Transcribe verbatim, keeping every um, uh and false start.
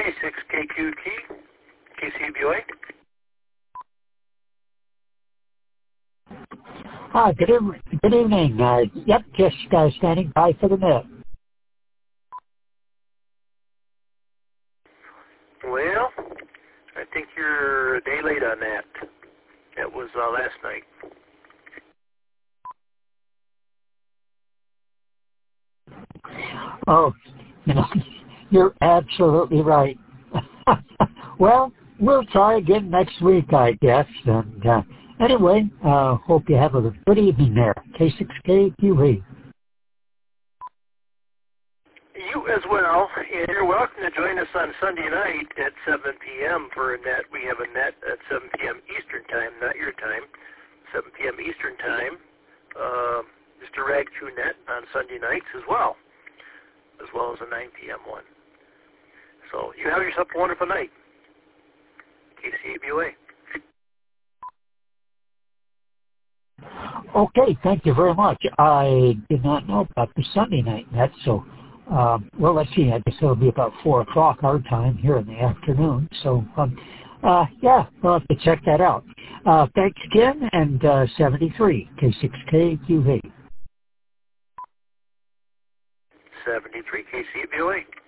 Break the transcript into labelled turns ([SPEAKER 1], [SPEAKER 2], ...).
[SPEAKER 1] six K Q T, K C B O A.
[SPEAKER 2] Hi, good, evening. good evening. Uh, yep, just uh, standing by for the net.
[SPEAKER 1] Well, I think you're a day late on that. That was uh, last night.
[SPEAKER 2] Oh, you know, you're absolutely right. Well, we'll try again next week, I guess. And uh, anyway, uh, hope you have a good evening there. K six K Q E.
[SPEAKER 1] You as well, and you're welcome to join us on Sunday night at seven p.m. for a net. We have a net at seven p.m. Eastern Time, not your time, seven p.m. Eastern Time. Uh, Mister Ragchu net on Sunday nights as well, as well as a nine p.m. one. So you have yourself a wonderful night. K C A B O A.
[SPEAKER 2] Okay, thank you very much. I did not know about the Sunday night net, so, um, well, let's see. I guess it'll be about four o'clock our time here in the afternoon. So, um, uh, yeah, we'll have to check that out. Uh, thanks again, and uh, seventy-three, K six K Q V.
[SPEAKER 1] seventy-three K C A B O A.